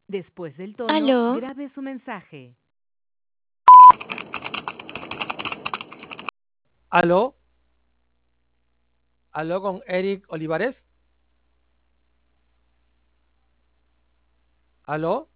Después del tono, ¿Aló? grabe su mensaje. ¿Aló? ¿Aló con Eric Olivares? ¿Aló?